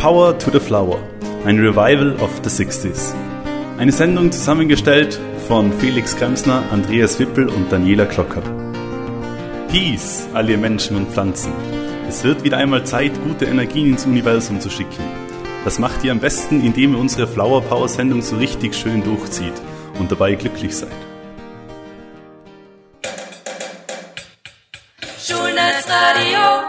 Power to the Flower, ein Revival of the 60s. Eine Sendung zusammengestellt von Felix Kremsner, Andreas Wippel und Daniela Klocker. Peace, alle Menschen und Pflanzen. Es wird wieder einmal Zeit, gute Energien ins Universum zu schicken. Das macht ihr am besten, indem ihr unsere Flower Power Sendung so richtig schön durchzieht und dabei glücklich seid. Schulnetzradio.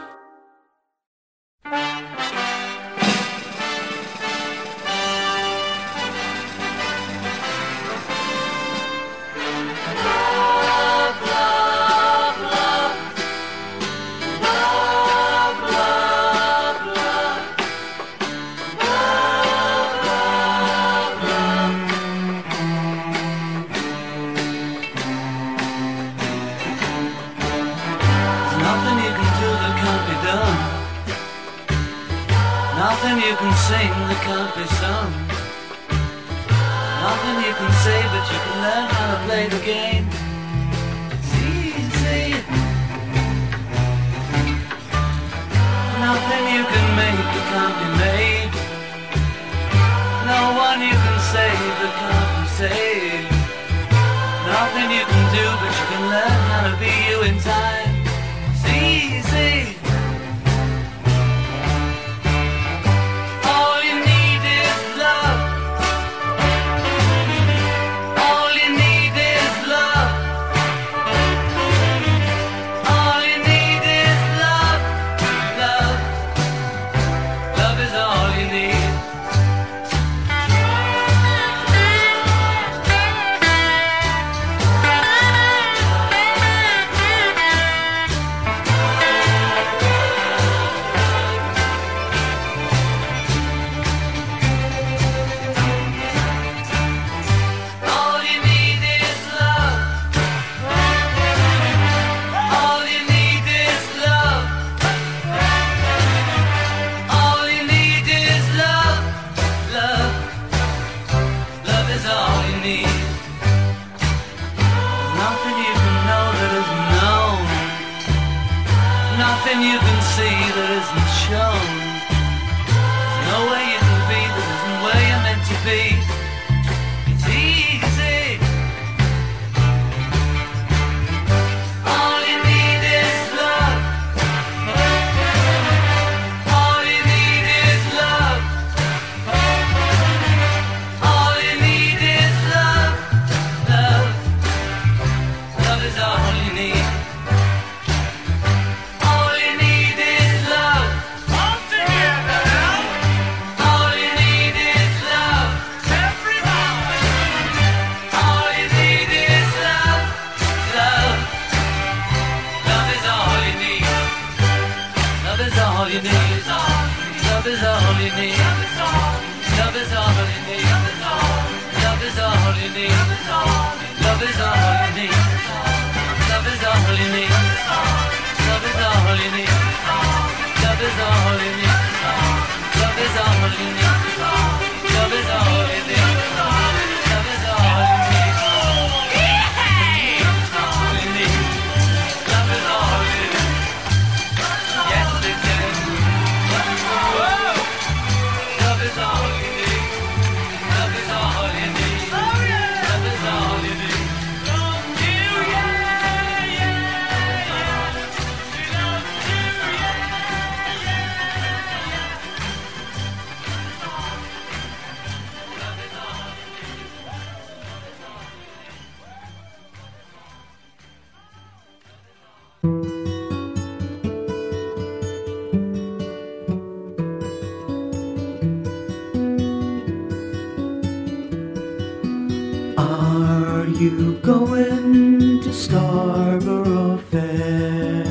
Are you going to Scarborough Fair?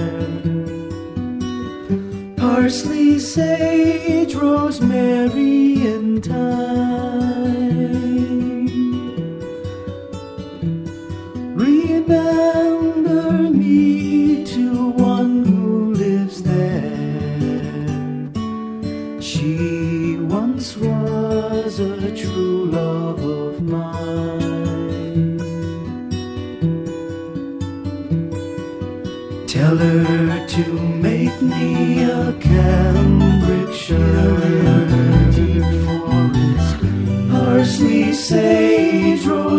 Parsley, sage, rosemary and thyme. Remember me to one who lives there. She once was a true love of mine. Tell her to make me a Cambridgeshire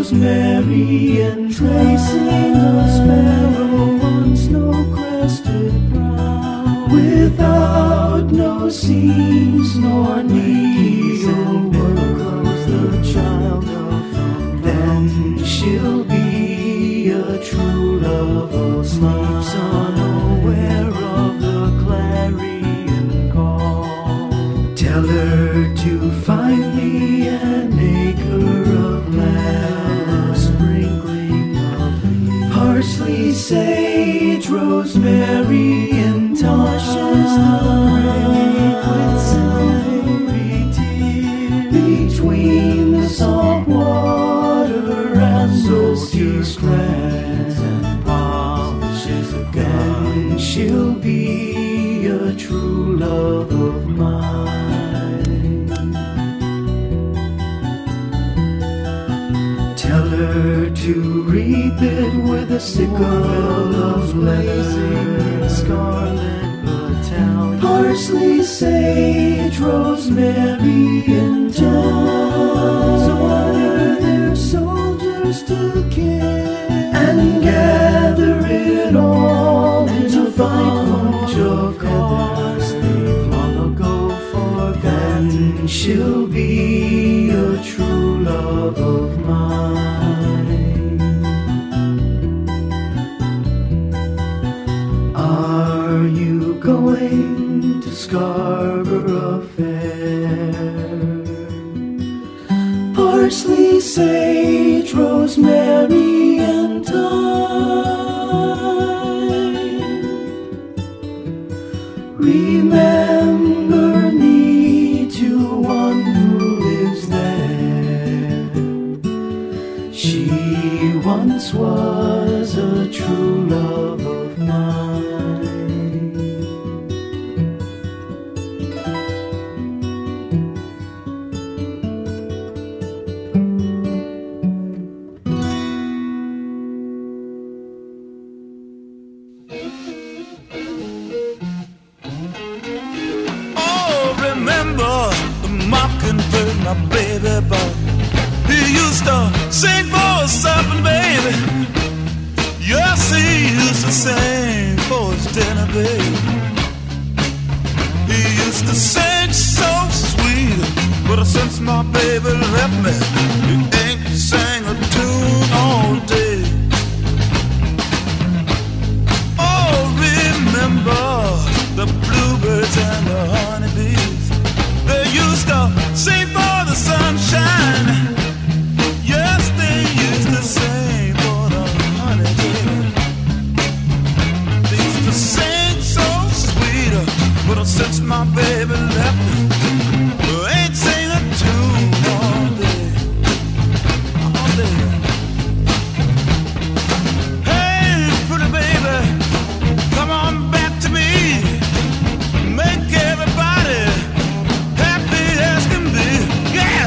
rosemary and tracing a sparrow on snow-crested brow, without no seams nor needle work, the child of then she'll be a true love of sleeps unaware of the clarion call. Tell her to find me an acre of land, a sprinkling of leaves, parsley, sage, rosemary, and touches the grave with silvery tears. Between the salt water and those tears, cracks and polishes a gun, she'll be a true love of mine. Tell her to reap it with a sickle of blazing scarlet battalion, parsley, sage, rosemary, and thyme. Order their soldiers to kill and gather it all into fine bunch of cause they've long ago forgotten. She'll be a true love of mine. Are you going to Scarborough Fair? Parsley, sage, rosemary, and thyme. Remember me to one who lives there. She once was a true love of mine. My baby boy, he used to sing for us up and baby. Yes, he used to sing for his dinner, baby. He used to sing so sweet, but since my baby left me, he ain't sang a tune all day. Oh, remember the bluebirds and the honeybees? They used to sing for the sunshine. Yes, they used to sing for the honeydew. They used to sing so sweet, but since my baby left me, I ain't sing a tune all day, all day. Hey, pretty baby, come on back to me. Make everybody happy as can be, yeah.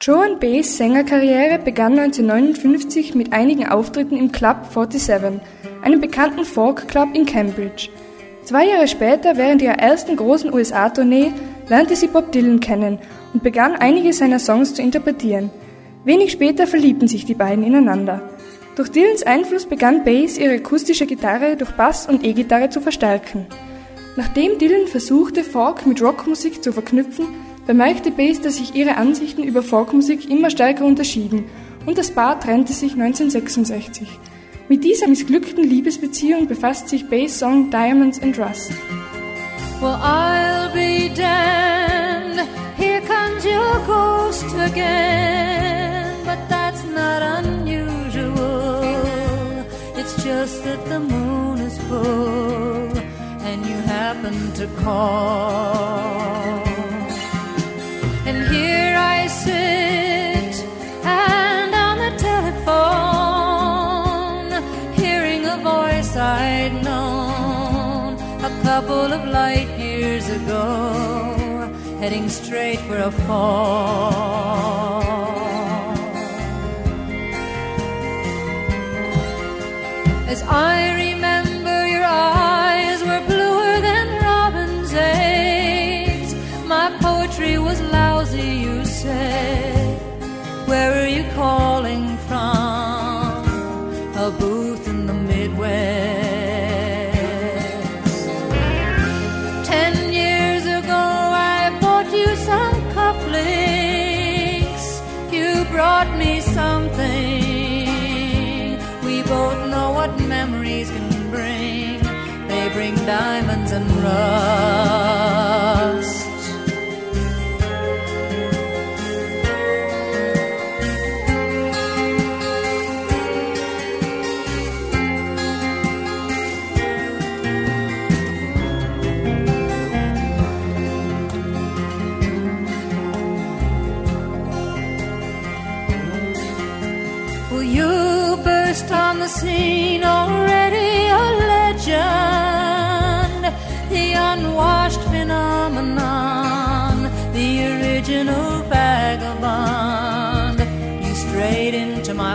Joan Baez' Sängerkarriere begann 1959 mit einigen Auftritten im Club 47, einem bekannten Folk-Club in Cambridge. 2 Jahre später, während ihrer ersten großen USA-Tournee, lernte sie Bob Dylan kennen und begann einige seiner Songs zu interpretieren. Wenig später verliebten sich die beiden ineinander. Durch Dylans Einfluss begann Baez, ihre akustische Gitarre durch Bass und E-Gitarre zu verstärken. Nachdem Dylan versuchte, Folk mit Rockmusik zu verknüpfen, bemerkte Baez, dass sich ihre Ansichten über Folkmusik immer stärker unterschieden und das Paar trennte sich 1966. Mit dieser missglückten Liebesbeziehung befasst sich Baez' Song Diamonds and Rust. Well, I'll be damned, here comes your ghost again, but that's not unusual, it's just that the moon is full and you happen to call. And here I sit, and on the telephone, hearing a voice I'd known a couple of light years ago, heading straight for a fall. As I remember, your eyes were bluer than robin's eggs. My poetry was lousy, you said. Where are you calling from? A booth in the Midwest. 10 years ago I bought you some cufflinks. You brought me something. We both know what memories can bring. They bring diamonds and rust. On the scene, already a legend, the unwashed phenomenon, the original vagabond. You strayed into my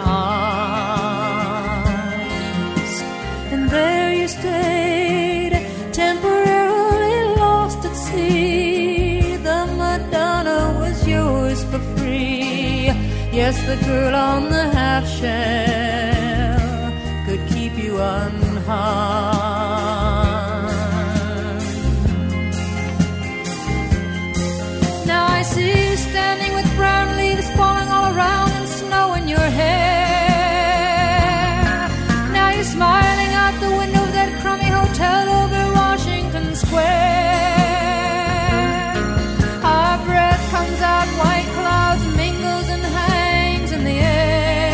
arms, and there you stayed, temporarily lost at sea. The Madonna was yours for free. Yes, the girl on the half shell could keep you unharmed. Now I see you standing with brown leaves falling all around and snow in your hair. Now you're smiling out the window of that crummy hotel over Washington Square. Our breath comes out, white clouds mingles and hangs in the air.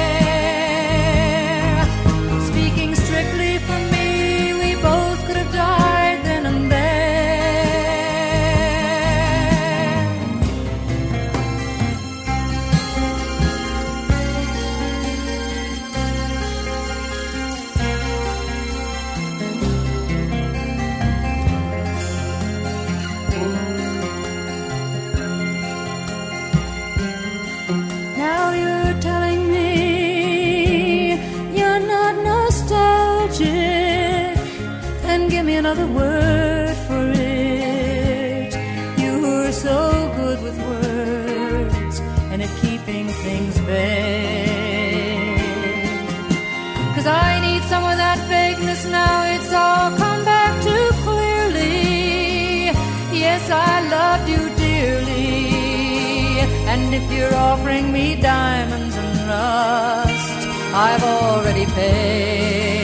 Another word for it. You were so good with words and at keeping things vague. 'Cause I need some of that vagueness now. It's all come back too clearly. Yes, I loved you dearly, and if you're offering me diamonds and rust, I've already paid.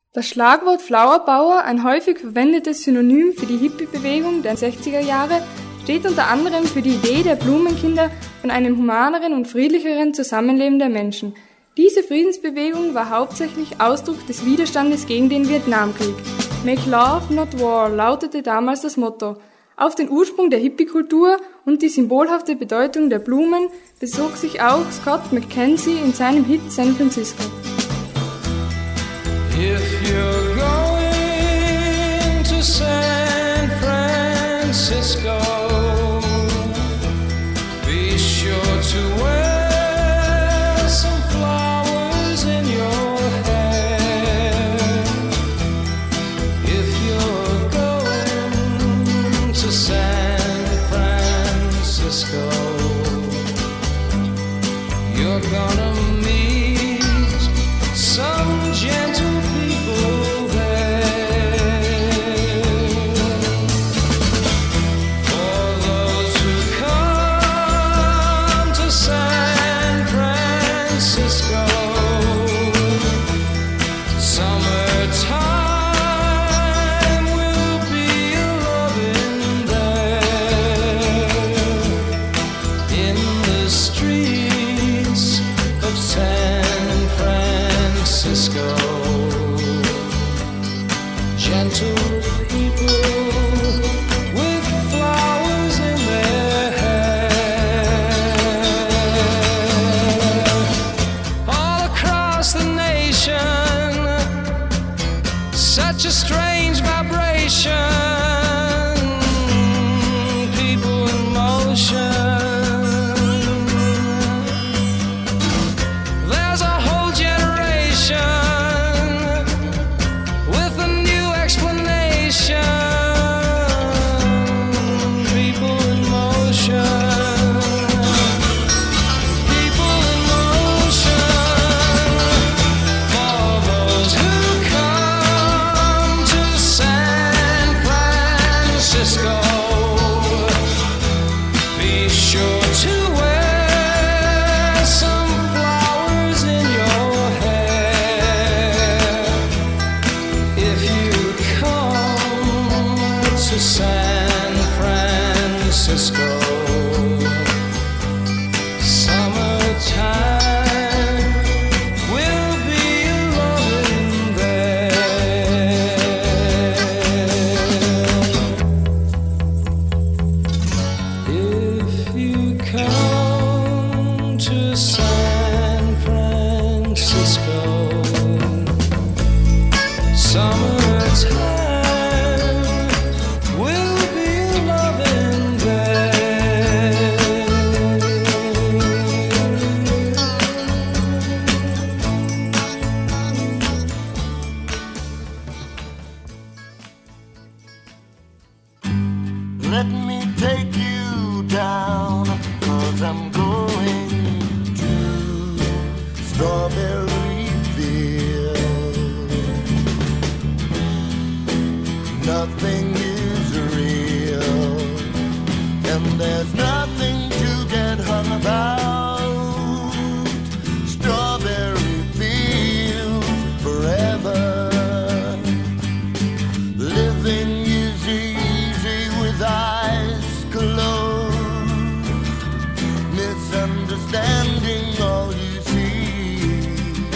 Das Schlagwort Flower Power, ein häufig verwendetes Synonym für die Hippie-Bewegung der 60er Jahre, steht unter anderem für die Idee der Blumenkinder von einem humaneren und friedlicheren Zusammenleben der Menschen. Diese Friedensbewegung war hauptsächlich Ausdruck des Widerstandes gegen den Vietnamkrieg. Make Love, not War lautete damals das Motto. Auf den Ursprung der Hippie-Kultur und die symbolhafte Bedeutung der Blumen bezog sich auch Scott McKenzie in seinem Hit San Francisco. If you're going to San Francisco, be sure to wear some flowers in your hair. If you're going to San Francisco, you're gonna meet some gentle people there. For those who come to San Francisco, summertime will be loving there. In the streets of San Francisco, gentle people with flowers in their hair. All across the nation, such a strange vibration, people in motion. There's a whole generation with a new explanation. People in motion. People in motion. For those who come to San Francisco, be sure to wear some flowers in your hair. If you come to San Francisco, summertime will be loving there. If you come to San Francisco, summertime will be loving there. Let me take you down, 'cause I'm going to Strawberry Field. Nothing is real, and there's nothing to get hung about. Strawberry Fields forever. Living is easy with eyes closed. Misunderstanding all you see.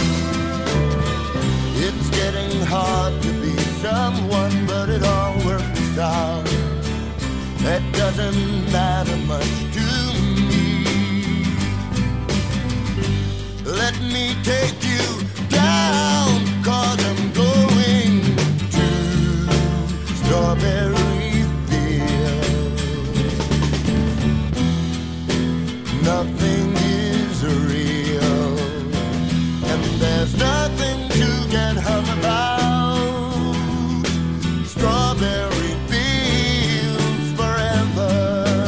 It's getting hard to be someone, but it all works out. That doesn't matter much to me. Let me take you down, 'cause I'm going to Strawberry Field. Nothing is real, and there's nothing to get hung about. Strawberry Fields forever.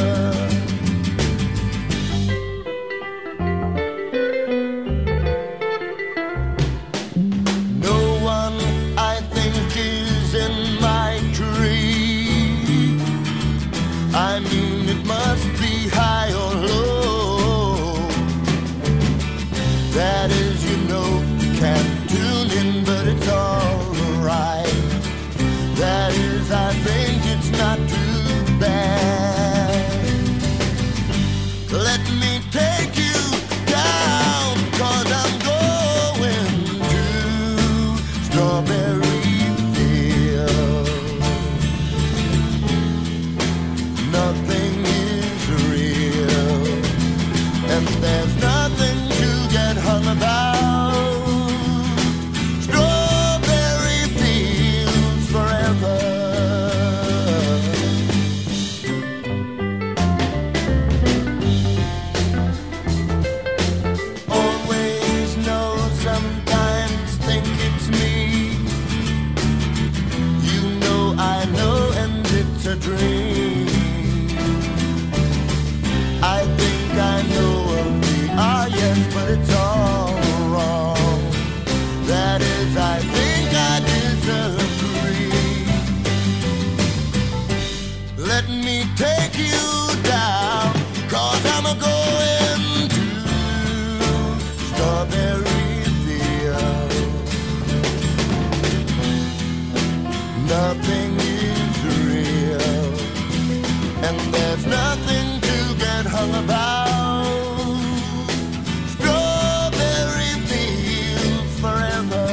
song about strawberry fields forever.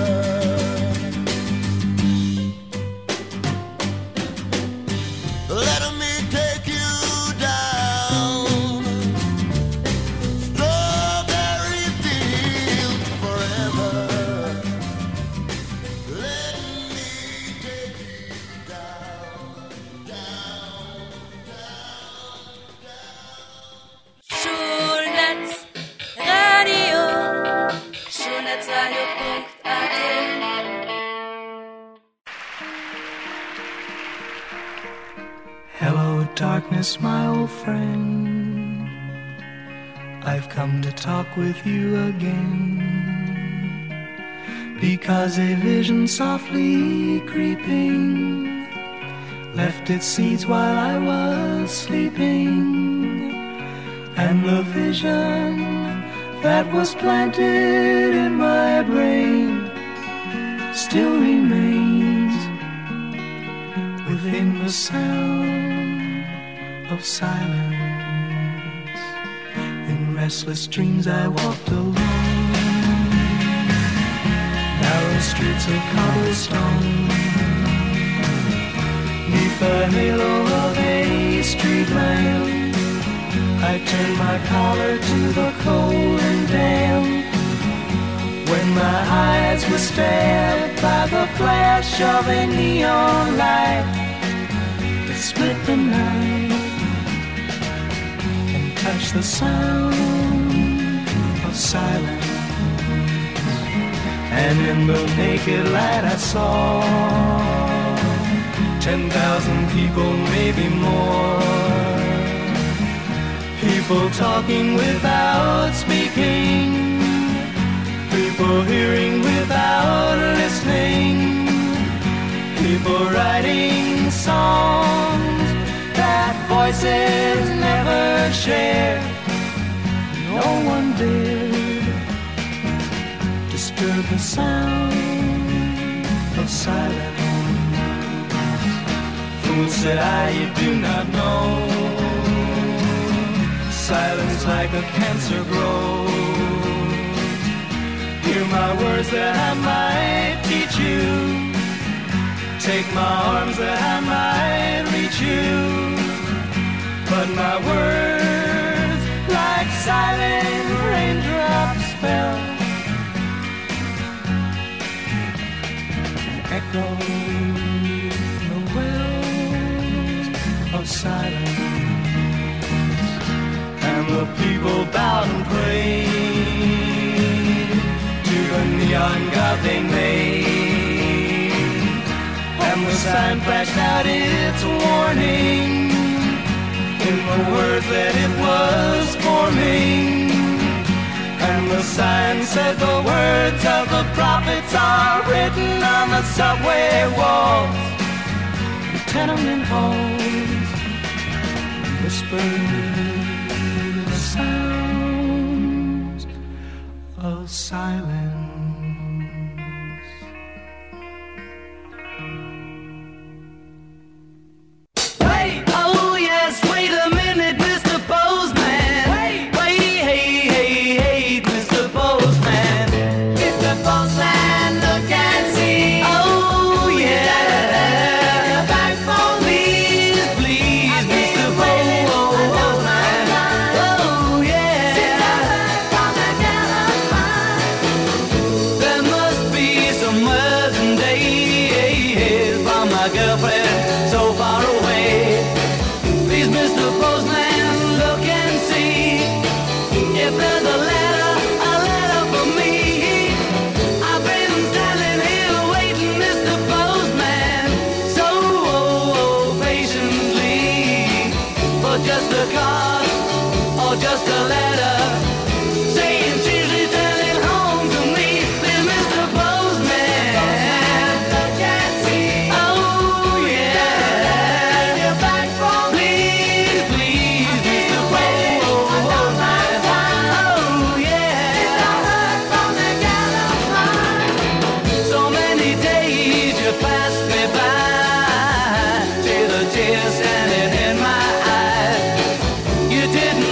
Let me take you down strawberry fields forever. Let me take you down, down, down. Schulnetz Radio, schulnetzradio.at. Hello, darkness, my old friend. I've come to talk with you again. Because a vision softly creeping left its seeds while I was sleeping. And the vision that was planted in my brain still remains within the sound of silence. In restless dreams I walked alone, narrow streets of cobblestone, neath the halo of a street lamp. I turned my collar to the cold and damp. When my eyes were stabbed by the flash of a neon light that split the night and touched the sound of silence. And in the naked light I saw 10,000 people, maybe more. People talking without speaking, people hearing without listening, people writing songs that voices never share. No one dared disturb the sound of silence. Fool, said I, you do not know. Silence like a cancer grows. Hear my words that I might teach you. Take my arms that I might reach you. But my words, like silent raindrops, fell, echoed the wells of silence. And the people bowed and prayed to the neon god they made. And the sign flashed out its warning in the words that it was forming. And the sign said the words of the prophets are written on the subway walls, the tenement halls, whispered the sounds of silence. Wait, oh yes, wait a minute, Mr. Postman. Wait, hey, Mr. Postman. Mr. Postman, look and see. Oh yeah, Back for me. please, Mr. Postman. Oh yeah, there must be some worrisome days from my girlfriend so far away. Please, Mr. Postman, look and see if there's a letter for me. I've been standing here waiting, Mr. Postman, so patiently, for just a card or just a letter saying she's returning home to me. Please, Mr. Postman, Look and see. oh yeah, You're back for me. please, Mr. Postman, oh yeah. From the gallop. So many days you passed me by, till the tears standing in my eyes. You didn't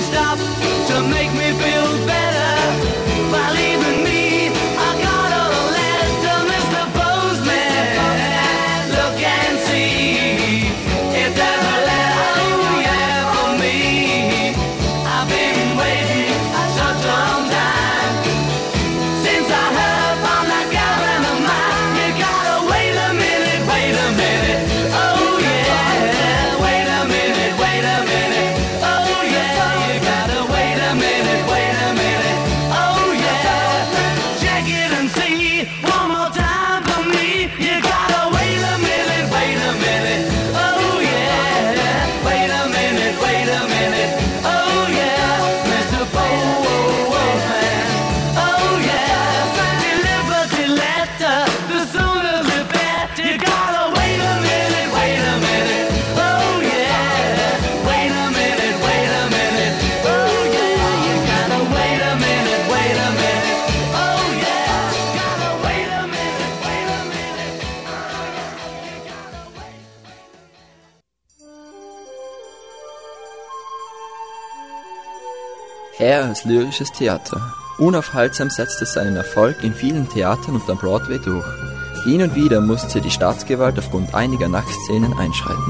Hair als lyrisches Theater. Unaufhaltsam setzte seinen Erfolg in vielen Theatern und am Broadway durch. Hin und wieder musste die Staatsgewalt aufgrund einiger Nacktszenen einschreiten.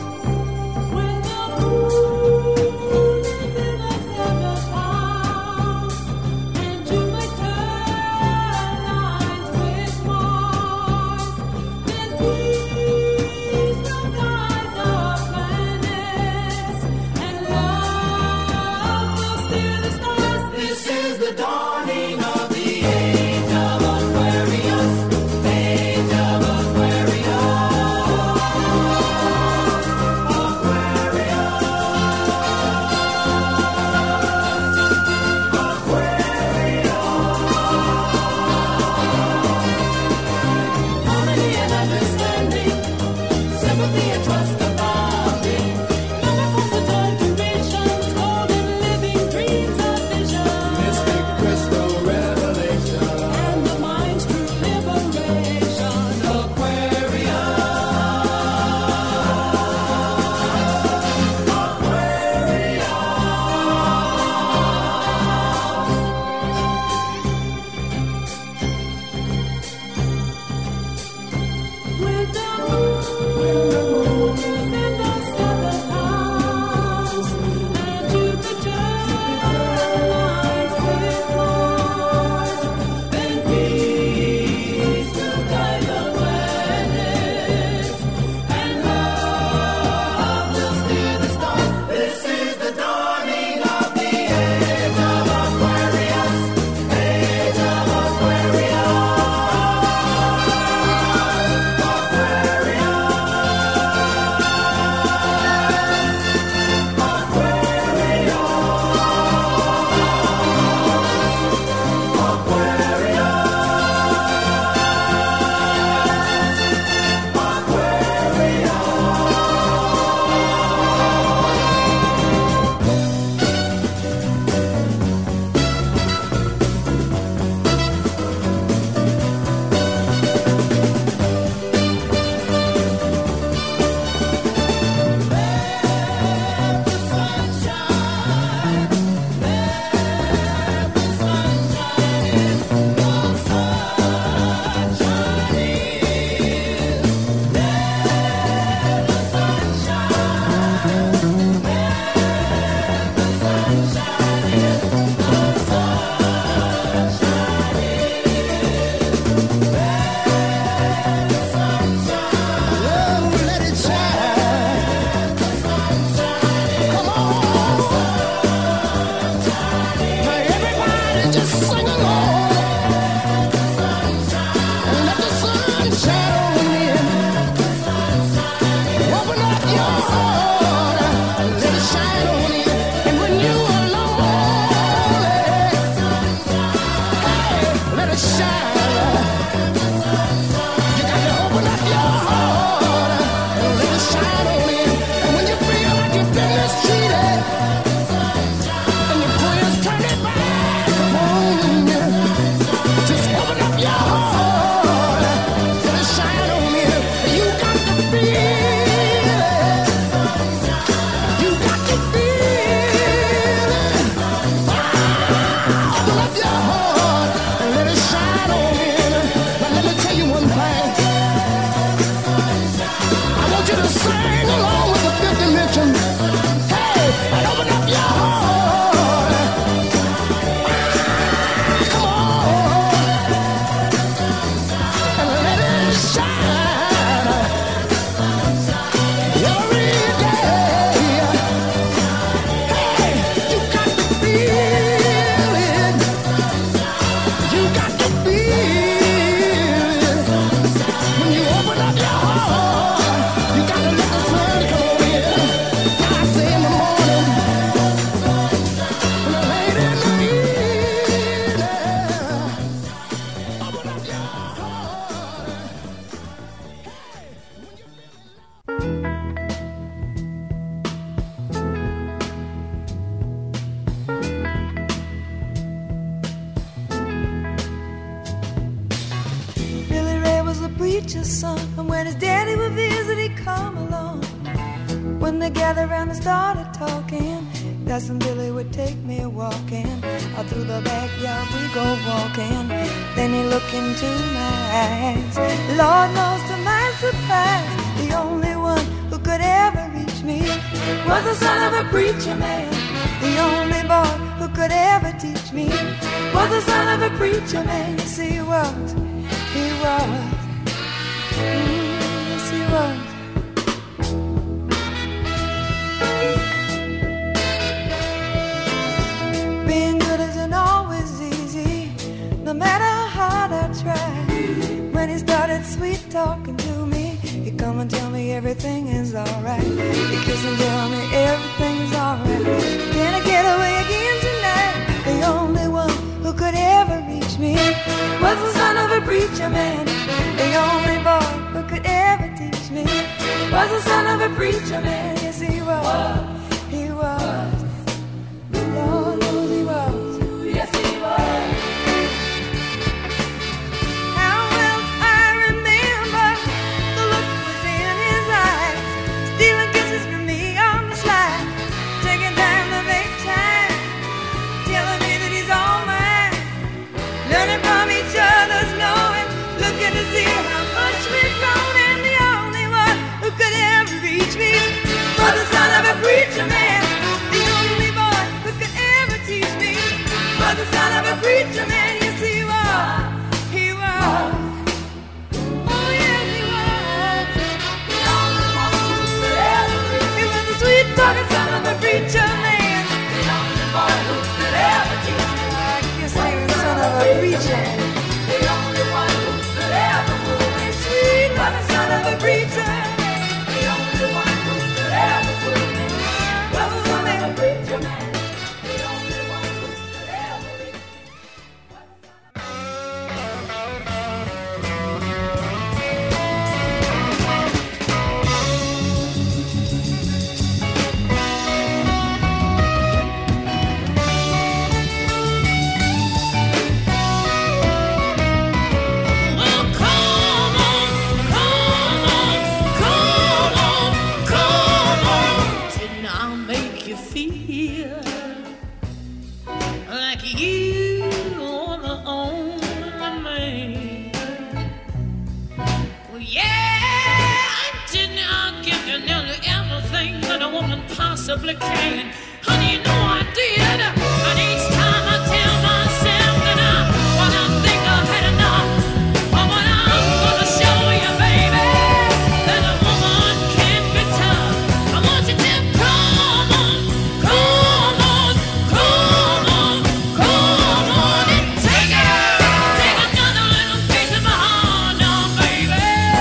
preacher's son, and when his daddy would visit, he'd come along. When they gathered around and started talking, Cousin Billy would take me walking. Out through the backyard we go walking. Then he looked into my eyes. Lord knows to my surprise, the only one who could ever reach me was the son of a preacher man. The only boy who could ever teach me was the son of a preacher man. Yes, he was. He was. Yes, he was. Being good isn't always easy, no matter how hard I try. When he started sweet talking to me, he'd come and tell me everything is alright. He'd kiss and tell me everything's alright. Can I get away again tonight? The only one who could ever reach me was the son of a preacher man. The only boy who could ever teach me was the son of a preacher man. Yes, he was. He was. Lord knows he was. Yes, he was. How well I remember the look was in his eyes, stealing kisses from me on the slide, taking time to make time, telling me that he's all mine, learning from each other's knowing, looking to see how much we've grown, and the only one who could ever reach me was the son of a preacher man. The only boy who could ever teach me was the son of a preacher man. Yes, he was. He was. Oh, yes, he was. The only one who could ever reach me. He was the sweet talking son of a preacher man. The only boy who could ever teach me. I guess he was the son of a preacher. The only one who could ever move me sweet was the son of a preacher. The only one who could ever move me was the son of a preacher man. The only one who could ever reach me. Didn't I make you feel like you are the only man? Well, yeah, didn't I give you nearly everything that a woman possibly can? Honey, you know I did. And each time I tell myself that when I think I've had enough, or when I'm gonna show you, baby, that a woman can be tough. I want you to come on, come on, come on, come on, and take another little piece of my heart now, baby.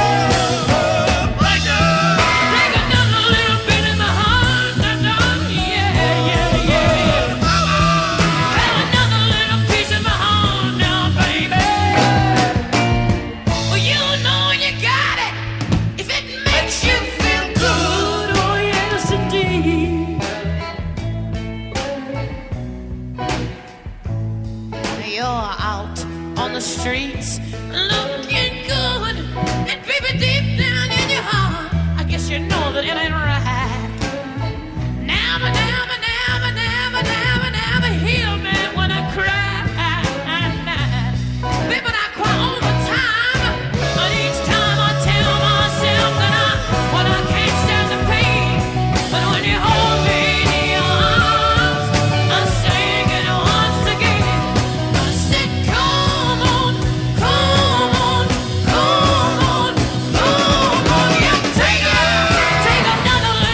Take another little bit of my heart now, yeah, yeah, yeah. Have another little piece of my heart now, baby. Well, you know you got it if it makes you feel good. Oh, yes, indeed. You're out on the streets looking good, and baby, deep down in your heart, I guess you know that it ain't right. Never, never, never, never, never, never heal me when I cry. Baby, I cry all the time, but each time I tell myself that when I can't stand the pain, but when you hold me in your arms, I'm saying it once again. I said, come on, come on, come on, come on, yeah, take another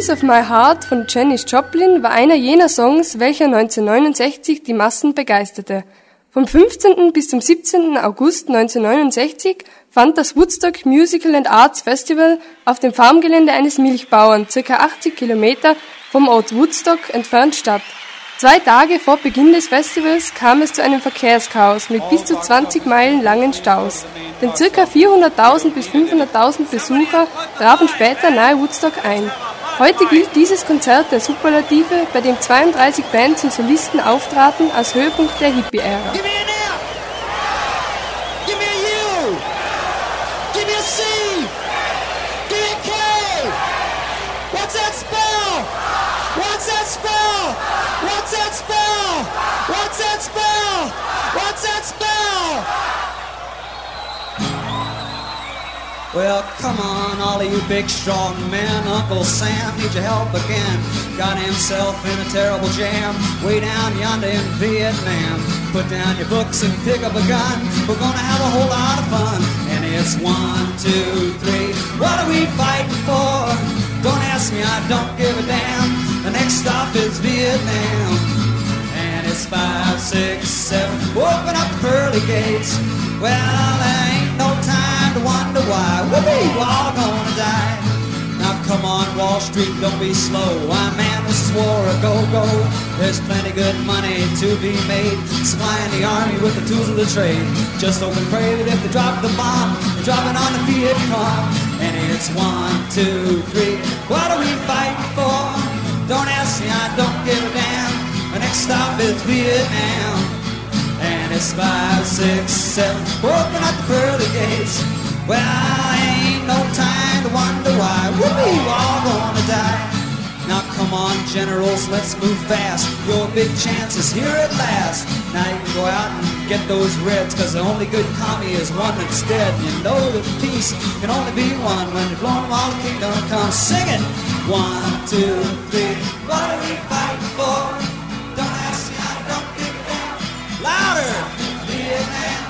Piece of My Heart von Janis Joplin war einer jener Songs, welcher 1969 die Massen begeisterte. Vom 15. bis zum 17. August 1969 fand das Woodstock Musical and Arts Festival auf dem Farmgelände eines Milchbauern, ca. 80 Kilometer vom Ort Woodstock entfernt statt. 2 Tage vor Beginn des Festivals kam es zu einem Verkehrschaos mit bis zu 20 Meilen langen Staus. Denn ca. 400.000 bis 500.000 Besucher trafen später nahe Woodstock ein. Heute gilt dieses Konzert der Superlative, bei dem 32 Bands und Solisten auftraten, als Höhepunkt der Hippie-Ära. Give me an F. Give me a U. Give me a C. Give me a K. What's that spell? What's that spell? What's that spell? What's that spell? What's that spell? Well, come on, all of you big strong men. Uncle Sam needs your help again. Got himself in a terrible jam way down yonder in Vietnam. Put down your books and pick up a gun. We're gonna have a whole lot of fun. And it's 1, 2, 3. What are we fighting for? Don't ask me, I don't give a damn. The next stop is Vietnam. And it's 5, 6, 7. Open up the pearly gates. Well, there ain't no time to wonder why. We're all gonna die. Now come on, Wall Street, don't be slow. Why, man, this is war a go-go. There's plenty good money to be made, supplying the army with the tools of the trade. Just hope and pray that if they drop the bomb, they drop it on the Viet Cong. And it's 1, 2, 3. What are we fighting for? Don't ask me, I don't give a damn. The next stop is Vietnam. And it's 5, 6, 7. Open up the pearly gates. Well, ain't no time to wonder why. We're all gonna die. Now come on, generals, let's move fast. Your big chance is here at last. Now you can go out and get those reds, cause the only good commie is one that's dead. You know that peace can only be won when you're blown while the kingdom comes. Sing it! 1, 2, 3. What are we fighting for? Don't ask me, I don't give a damn. Louder! Vietnam.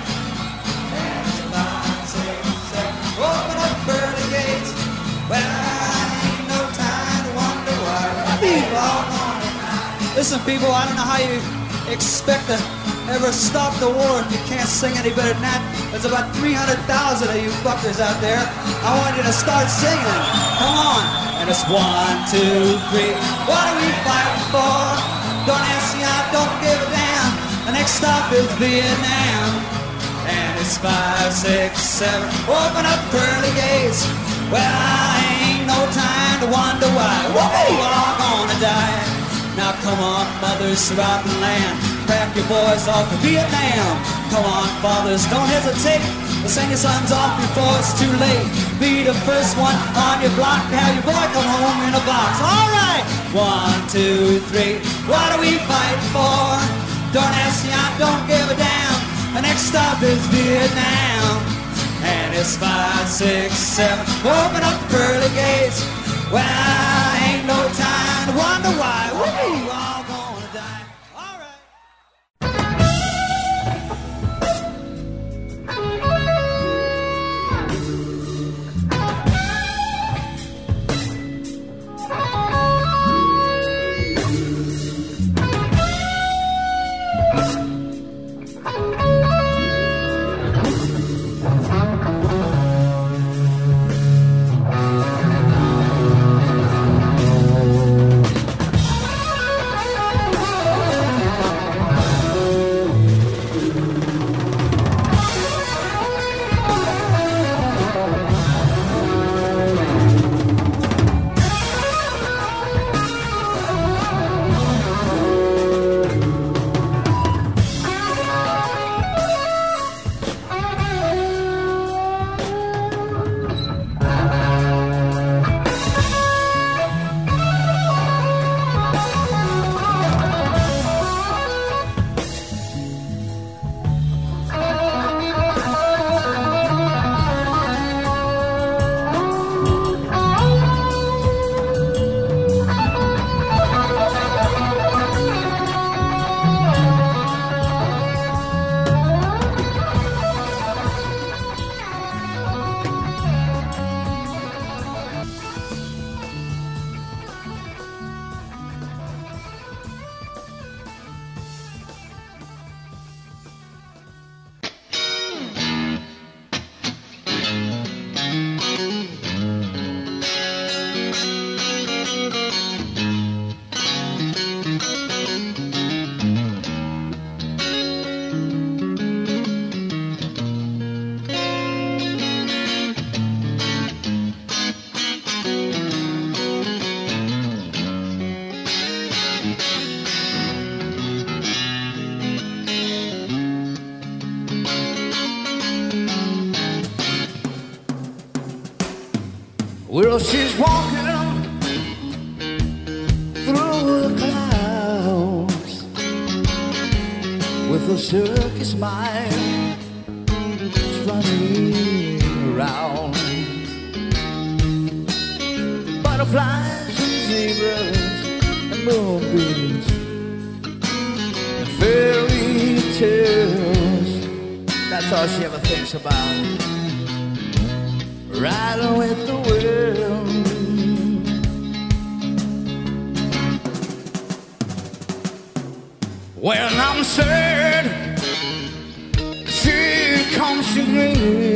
And it's 5, 6, 7. Open up pearly gates. Well, ain't no time to wonder why. People all gonna die. Listen, people, I don't know how you expect to ever stop the war if you can't sing any better than that. There's about 300,000 of you fuckers out there. I want you to start singing. Come on. And it's 1, 2, 3. What are we fighting for? Don't ask me, I don't give a damn. The next stop is Vietnam. And it's 5, 6, 7. Open up pearly gates. Well, ain't no time to wonder why. We're all gonna die. Now come on, mothers throughout the land. Pack your boys off to Vietnam. Come on, fathers, don't hesitate. Send your sons off before it's too late. Be the first one on your block to have your boy come home in a box. All right. 1, 2, 3. What are we fighting for? Don't ask me, I don't give a damn. The next stop is Vietnam. And it's 5, 6, 7. Open up the pearly gates. Well, ain't no time to wonder why. We're all gonna die. All right. with a circus mind running around. Butterflies and zebras and moonbeams and fairy tales. That's all she ever thinks about. Riding with the wind. When I'm sad, she comes to me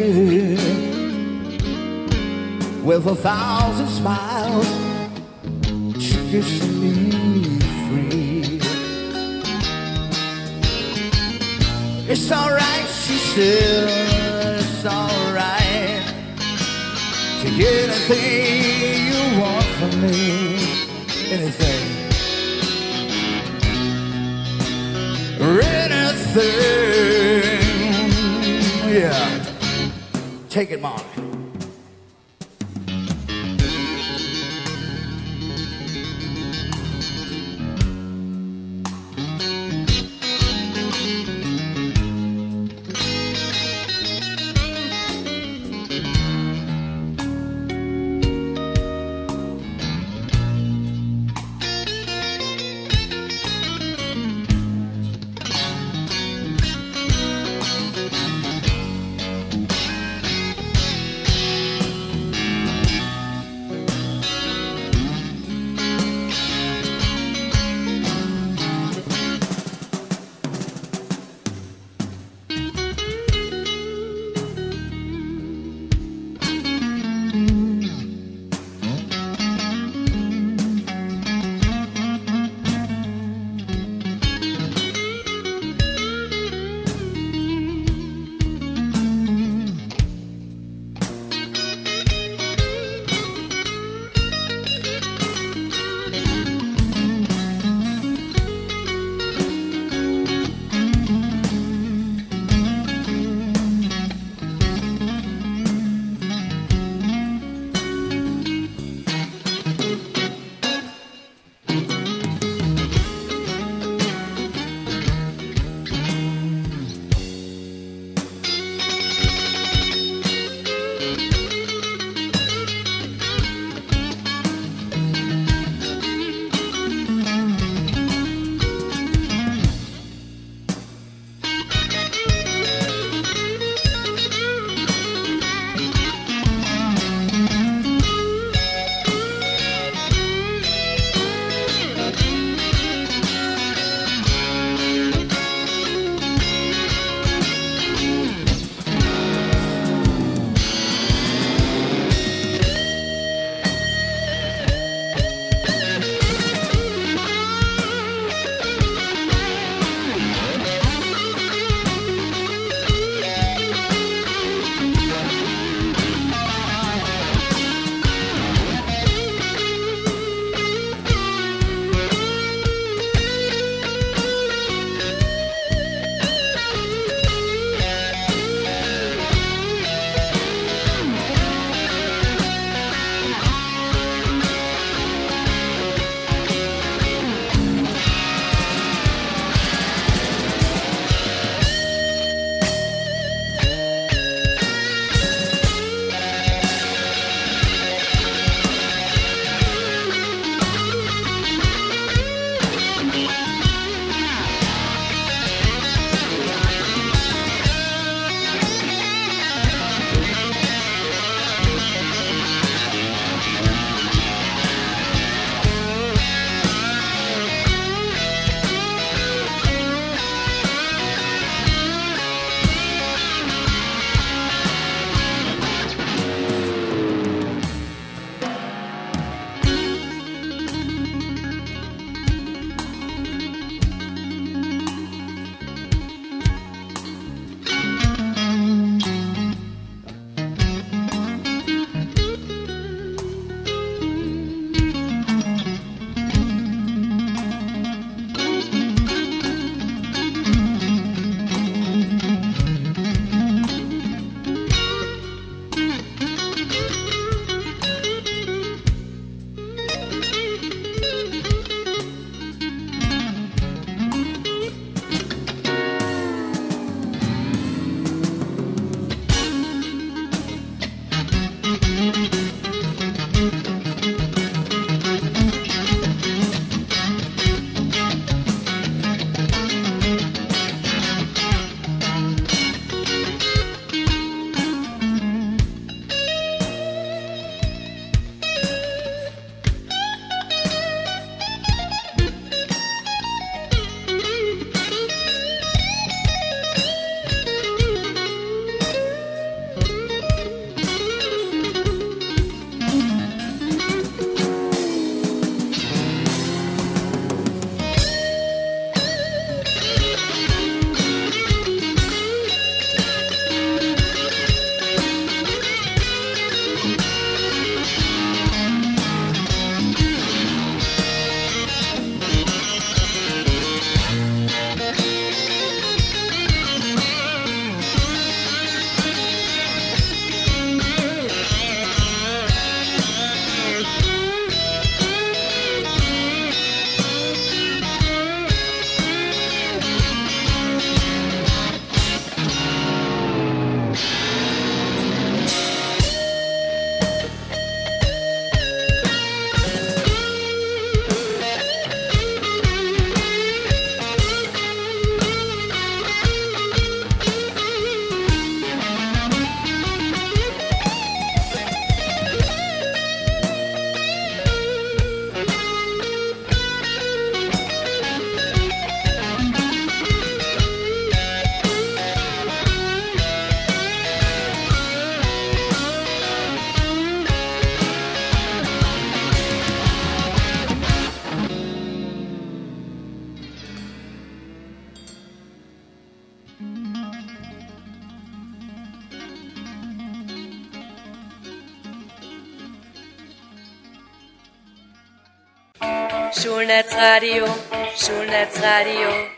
with 1,000 smiles. She gives me free. It's alright, she said, it's alright to get anything you want from me, anything. Anything, yeah. Take it, Molly. Schulnetzradio, Schulnetzradio.